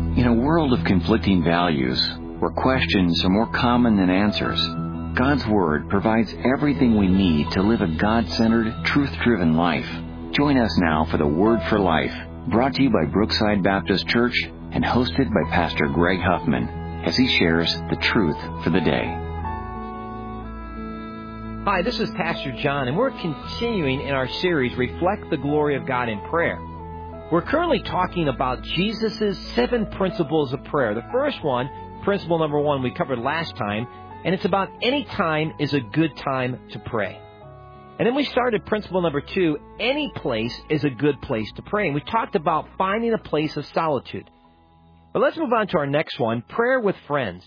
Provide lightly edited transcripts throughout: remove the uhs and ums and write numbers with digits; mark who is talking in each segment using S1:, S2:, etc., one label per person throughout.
S1: In a world of conflicting values, where questions are more common than answers, God's Word provides everything we need to live a God-centered, truth-driven life. Join us now for the Word for Life, brought to you by Brookside Baptist Church and hosted by Pastor Greg Huffman, as he shares the truth for the day.
S2: Hi, this is Pastor John, and we're continuing in our series, Reflect the Glory of God in Prayer. We're currently talking about Jesus' 7 principles of prayer. The first one, principle number 1, we covered last time, and it's about any time is a good time to pray. And then we started principle number 2, any place is a good place to pray. And we talked about finding a place of solitude. But let's move on to our next one, prayer with friends.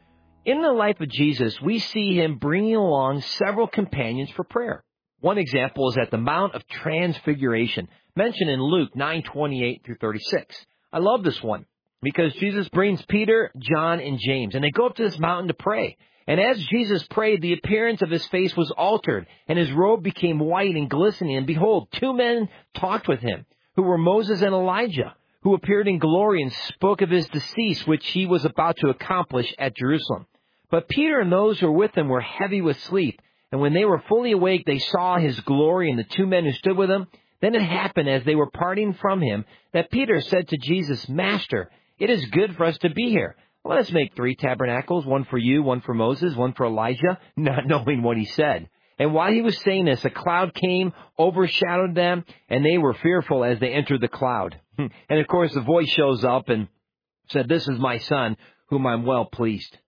S2: In the life of Jesus, we see him bringing along several companions for prayer. One example is at the Mount of Transfiguration, mentioned in Luke 9:28 through 36. I love this one because Jesus brings Peter, John, and James, and they go up to this mountain to pray. And as Jesus prayed, the appearance of his face was altered, and his robe became white and glistening. And behold, 2 men talked with him, who were Moses and Elijah, who appeared in glory and spoke of his decease, which he was about to accomplish at Jerusalem. But Peter and those who were with him were heavy with sleep. And when they were fully awake, they saw his glory and the 2 men who stood with him. Then it happened as they were parting from him that Peter said to Jesus, Master, it is good for us to be here. Let us make 3 tabernacles, one for you, one for Moses, one for Elijah, not knowing what he said. And while he was saying this, a cloud came, overshadowed them, and they were fearful as they entered the cloud. And of course, the voice shows up and said, This is my son, whom I'm well pleased.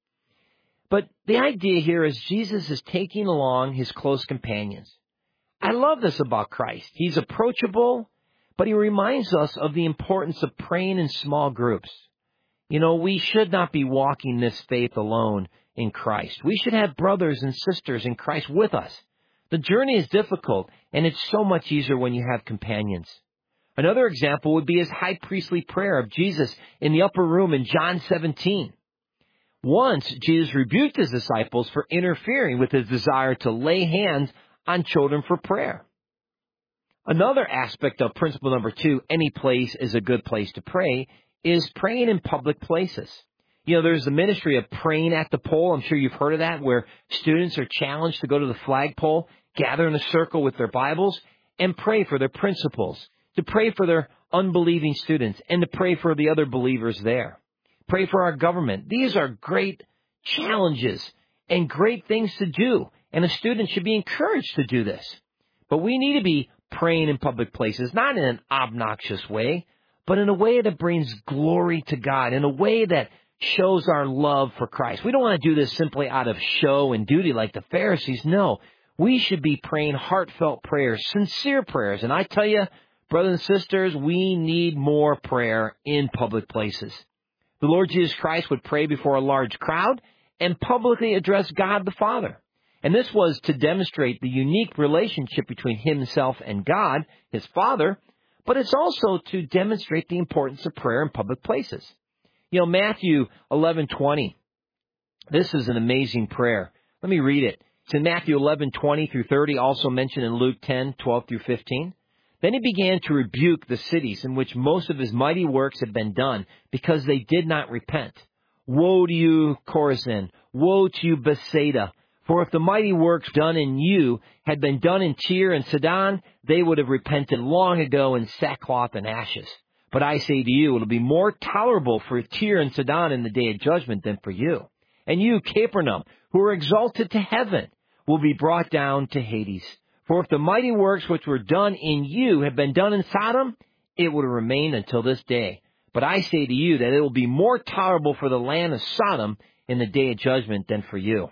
S2: But the idea here is Jesus is taking along his close companions. I love this about Christ. He's approachable, but he reminds us of the importance of praying in small groups. You know, we should not be walking this faith alone in Christ. We should have brothers and sisters in Christ with us. The journey is difficult, and it's so much easier when you have companions. Another example would be his high priestly prayer of Jesus in the upper room in John 17. Once, Jesus rebuked his disciples for interfering with his desire to lay hands on children for prayer. Another aspect of principle number 2, any place is a good place to pray, is praying in public places. You know, there's the ministry of praying at the pole. I'm sure you've heard of that, where students are challenged to go to the flagpole, gather in a circle with their Bibles, and pray for their principals, to pray for their unbelieving students, and to pray for the other believers there. Pray for our government. These are great challenges and great things to do, and a student should be encouraged to do this. But we need to be praying in public places, not in an obnoxious way, but in a way that brings glory to God, in a way that shows our love for Christ. We don't want to do this simply out of show and duty like the Pharisees. No, we should be praying heartfelt prayers, sincere prayers. And I tell you, brothers and sisters, we need more prayer in public places. The Lord Jesus Christ would pray before a large crowd and publicly address God the Father. And this was to demonstrate the unique relationship between himself and God, his Father, but it's also to demonstrate the importance of prayer in public places. You know, Matthew 11:20, this is an amazing prayer. Let me read it. It's in Matthew 11:20 through 30, also mentioned in Luke 10:12 through 15. Then he began to rebuke the cities in which most of his mighty works had been done, because they did not repent. Woe to you, Chorazin! Woe to you, Bethsaida! For if the mighty works done in you had been done in Tyre and Sidon, they would have repented long ago in sackcloth and ashes. But I say to you, it will be more tolerable for Tyre and Sidon in the day of judgment than for you. And you, Capernaum, who are exalted to heaven, will be brought down to Hades. For if the mighty works which were done in you had been done in Sodom, it would have remained until this day. But I say to you that it will be more tolerable for the land of Sodom in the day of judgment than for you.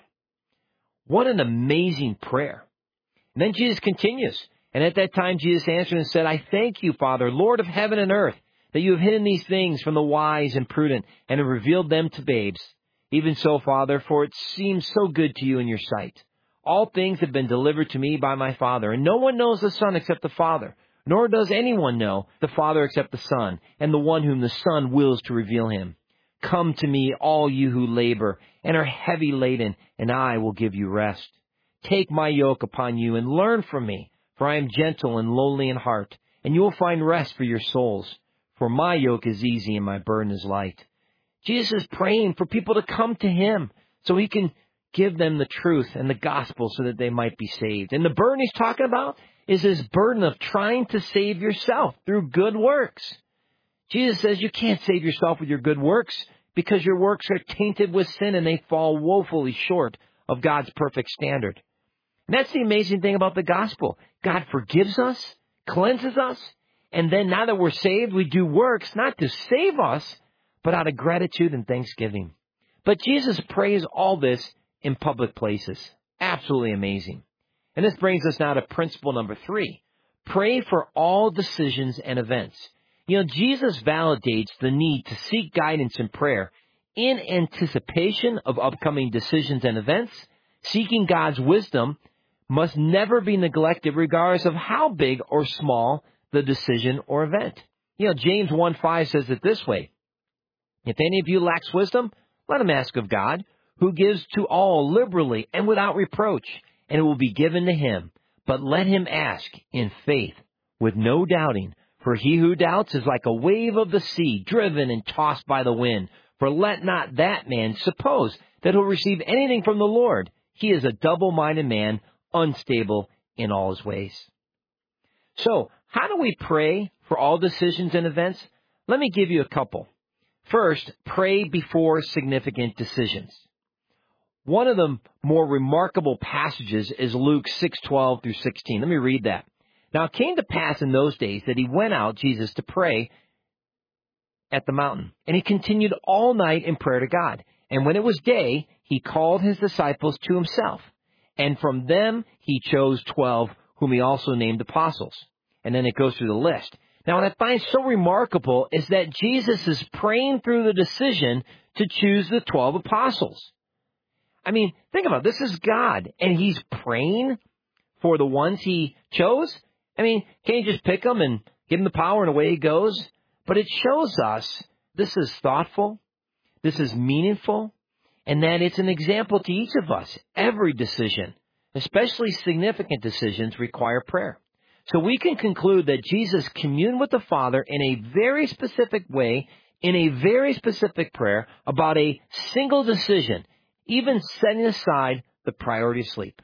S2: What an amazing prayer. And then Jesus continues. And at that time Jesus answered and said, I thank you, Father, Lord of heaven and earth, that you have hidden these things from the wise and prudent and have revealed them to babes. Even so, Father, for it seems so good to you in your sight. All things have been delivered to me by my Father, and no one knows the Son except the Father, nor does anyone know the Father except the Son, and the one whom the Son wills to reveal him. Come to me, all you who labor and are heavy laden, and I will give you rest. Take my yoke upon you and learn from me, for I am gentle and lowly in heart, and you will find rest for your souls. For my yoke is easy and my burden is light. Jesus is praying for people to come to him so he can give them the truth and the gospel so that they might be saved. And the burden he's talking about is this burden of trying to save yourself through good works. Jesus says you can't save yourself with your good works because your works are tainted with sin and they fall woefully short of God's perfect standard. And that's the amazing thing about the gospel. God forgives us, cleanses us, and then now that we're saved, we do works not to save us, but out of gratitude and thanksgiving. But Jesus prays all this in public places. Absolutely amazing. And this brings us now to principle number 3. Pray for all decisions and events. You know, Jesus validates the need to seek guidance in prayer in anticipation of upcoming decisions and events. Seeking God's wisdom must never be neglected regardless of how big or small the decision or event. You know, James 1:5 says it this way. If any of you lacks wisdom, let him ask of God, who gives to all liberally and without reproach, and it will be given to him. But let him ask in faith with no doubting. For he who doubts is like a wave of the sea, driven and tossed by the wind. For let not that man suppose that he'll receive anything from the Lord. He is a double-minded man, unstable in all his ways. So, how do we pray for all decisions and events? Let me give you a couple. First, pray before significant decisions. One of the more remarkable passages is Luke 6:12 through 16. Let me read that. Now it came to pass in those days that he went out, Jesus, to pray at the mountain. And he continued all night in prayer to God. And when it was day, he called his disciples to himself. And from them he chose 12, whom he also named apostles. And then it goes through the list. Now, what I find so remarkable is that Jesus is praying through the decision to choose the 12 apostles. I mean, think about it. This is God, and he's praying for the ones he chose. I mean, can't you just pick them and give him the power and away he goes? But it shows us this is thoughtful, this is meaningful, and that it's an example to each of us. Every decision, especially significant decisions, require prayer. So we can conclude that Jesus communed with the Father in a very specific way, in a very specific prayer, about a single decision, even setting aside the priority of sleep.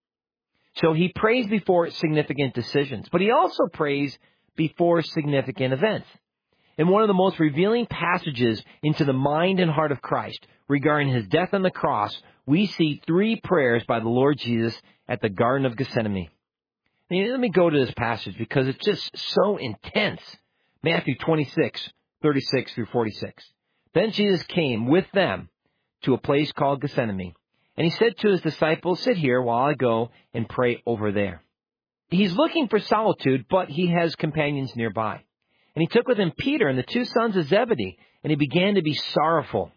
S2: So he prays before significant decisions, but he also prays before significant events. In one of the most revealing passages into the mind and heart of Christ regarding his death on the cross, we see 3 prayers by the Lord Jesus at the Garden of Gethsemane. Let me go to this passage because it's just so intense. Matthew 26:36 through 46. Then Jesus came with them to a place called Gethsemane, and he said to his disciples, "Sit here while I go and pray over there." He's looking for solitude, but he has companions nearby. And he took with him Peter and the 2 sons of Zebedee, and he began to be sorrowful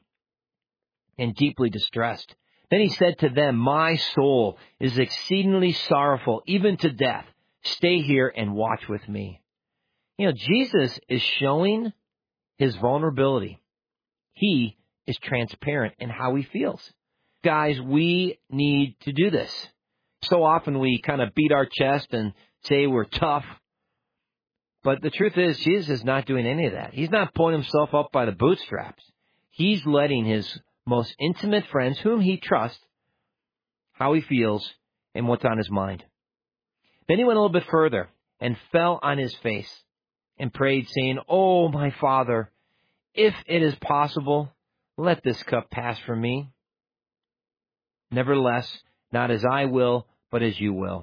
S2: and deeply distressed. Then he said to them, "My soul is exceedingly sorrowful, even to death. Stay here and watch with me." You know, Jesus is showing his vulnerability. He is transparent in how he feels. Guys, we need to do this. So often we kind of beat our chest and say we're tough. But the truth is, Jesus is not doing any of that. He's not pulling himself up by the bootstraps. He's letting his most intimate friends, whom he trusts, how he feels, and what's on his mind. Then he went a little bit further and fell on his face and prayed, saying, "Oh, my Father, if it is possible, let this cup pass from me. Nevertheless, not as I will, but as you will."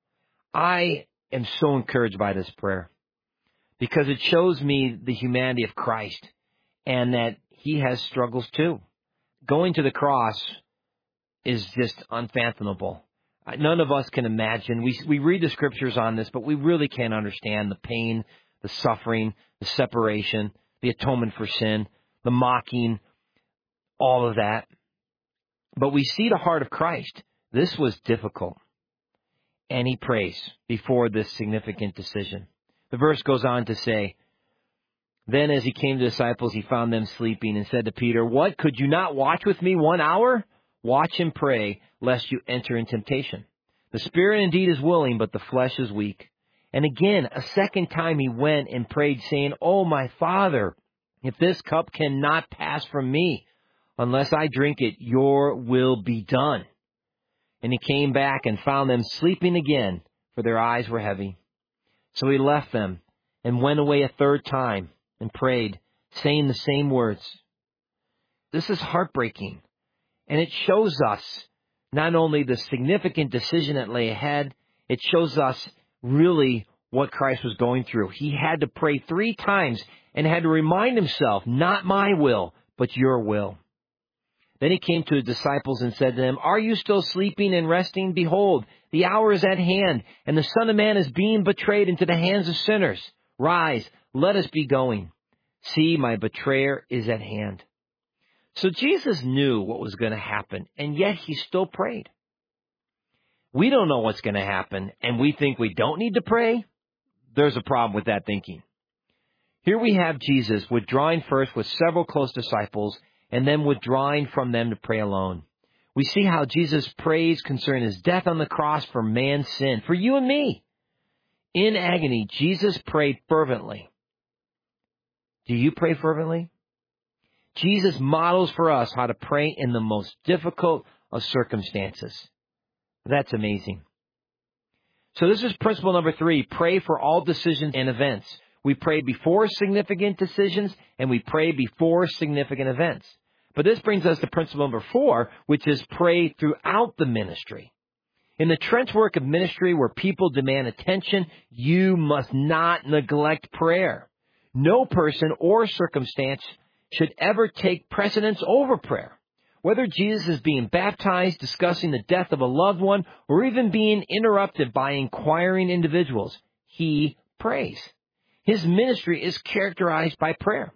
S2: I am so encouraged by this prayer because it shows me the humanity of Christ and that he has struggles too. Going to the cross is just unfathomable. None of us can imagine. We read the scriptures on this, but we really can't understand the pain, the suffering, the separation, the atonement for sin, the mocking, all of that. But we see the heart of Christ. This was difficult. And he prays before this significant decision. The verse goes on to say, "Then as he came to the disciples, he found them sleeping and said to Peter, 'What, could you not watch with me 1 hour? Watch and pray, lest you enter in temptation. The spirit indeed is willing, but the flesh is weak.' And again, a second time he went and prayed, saying, 'Oh, my Father, If this cup cannot pass from me unless I drink it, your will be done." And he came back and found them sleeping again, for their eyes were heavy. So he left them and went away a third time and prayed, saying the same words. This is heartbreaking, and it shows us not only the significant decision that lay ahead, it shows us really what Christ was going through. He had to pray 3 times and had to remind himself, "Not my will, but your will." Then he came to his disciples and said to them, "Are you still sleeping and resting? Behold, the hour is at hand, and the Son of Man is being betrayed into the hands of sinners. Rise, let us be going. See, my betrayer is at hand." So Jesus knew what was going to happen, and yet he still prayed. We don't know what's going to happen, and we think we don't need to pray. There's a problem with that thinking. Here we have Jesus withdrawing first with several close disciples, and then withdrawing from them to pray alone. We see how Jesus prays concerning his death on the cross for man's sin, for you and me. In agony, Jesus prayed fervently. Do you pray fervently? Jesus models for us how to pray in the most difficult of circumstances. That's amazing. So this is principle number 3, pray for all decisions and events. We pray before significant decisions, and we pray before significant events. But this brings us to principle number 4, which is pray throughout the ministry. In the trench work of ministry where people demand attention, you must not neglect prayer. No person or circumstance should ever take precedence over prayer. Whether Jesus is being baptized, discussing the death of a loved one, or even being interrupted by inquiring individuals, he prays. His ministry is characterized by prayer.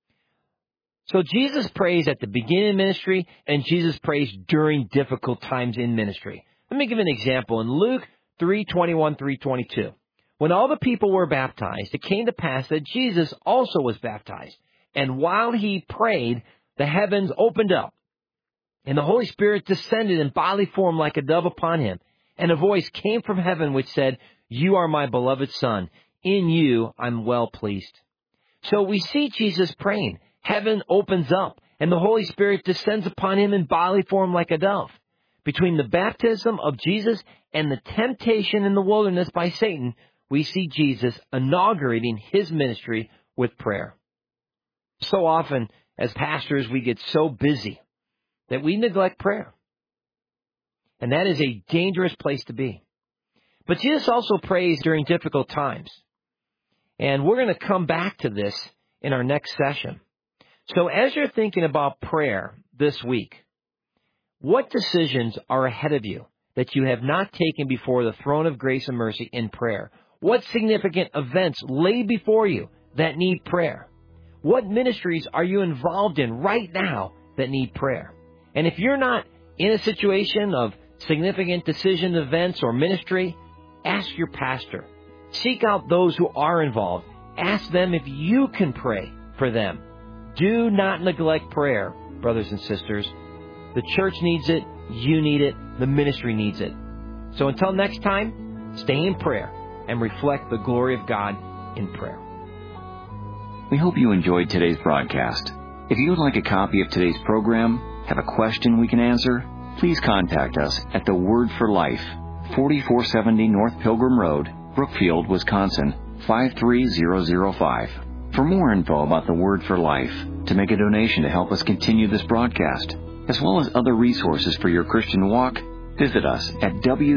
S2: So Jesus prays at the beginning of ministry, and Jesus prays during difficult times in ministry. Let me give an example. In Luke 3:21 through 22, when all the people were baptized, it came to pass that Jesus also was baptized. And while he prayed, the heavens opened up, and the Holy Spirit descended in bodily form like a dove upon him. And a voice came from heaven which said, "You are my beloved Son. In you I'm well pleased." So we see Jesus praying. Heaven opens up, and the Holy Spirit descends upon him in bodily form like a dove. Between the baptism of Jesus and the temptation in the wilderness by Satan, we see Jesus inaugurating his ministry with prayer. So often, as pastors, we get so busy that we neglect prayer. And that is a dangerous place to be. But Jesus also prays during difficult times. And we're going to come back to this in our next session. So as you're thinking about prayer this week, what decisions are ahead of you that you have not taken before the throne of grace and mercy in prayer? What significant events lay before you that need prayer? What ministries are you involved in right now that need prayer? And if you're not in a situation of significant decision events or ministry, ask your pastor. Seek out those who are involved. Ask them if you can pray for them. Do not neglect prayer, brothers and sisters. The church needs it. You need it. The ministry needs it. So until next time, stay in prayer and reflect the glory of God in prayer.
S1: We hope you enjoyed today's broadcast. If you would like a copy of today's program, have a question we can answer, please contact us at The Word for Life, 4470 North Pilgrim Road, Brookfield, Wisconsin, 53005. For more info about The Word for Life, to make a donation to help us continue this broadcast, as well as other resources for your Christian walk, visit us at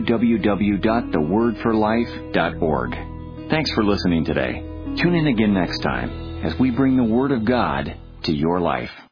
S1: www.thewordforlife.org. Thanks for listening today. Tune in again next time as we bring the Word of God to your life.